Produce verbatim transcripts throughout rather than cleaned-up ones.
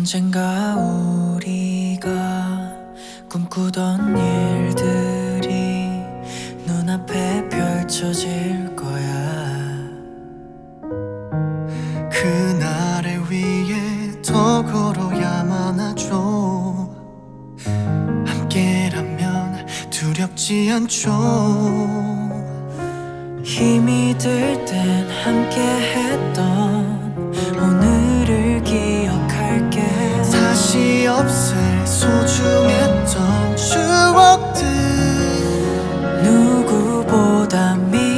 언젠가 우리가 꿈꾸던 일들이 눈앞에 펼쳐질 거야. 그날을 위해 더 걸어야만 하죠. 함께라면 두렵지 않죠. 힘이 들 땐 함께 했던 오늘을 기억할게. 다시 없을 소중했던 추억들, 누구보다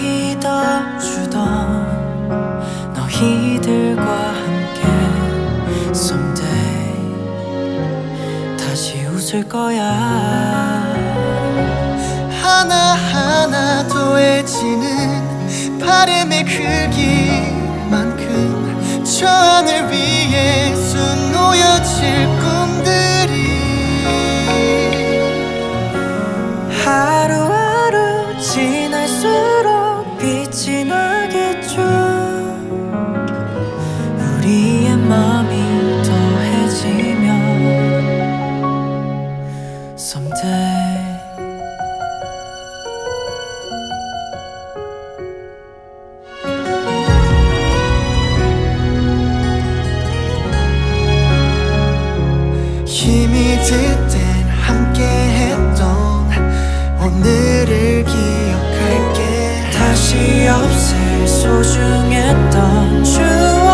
믿어주던 너희들과 함께 someday 다시 웃을 거야. 하나하나 더해지는 바람의 크기만큼 저 하늘 위에 수놓여질 꿈들이 하루하루 지날수록 빛이 나겠죠. 우리의 맘이 더해지면 someday 힘이 들 땐 함께 했던 오늘을 기억할게. 다시 없을 소중했던 추억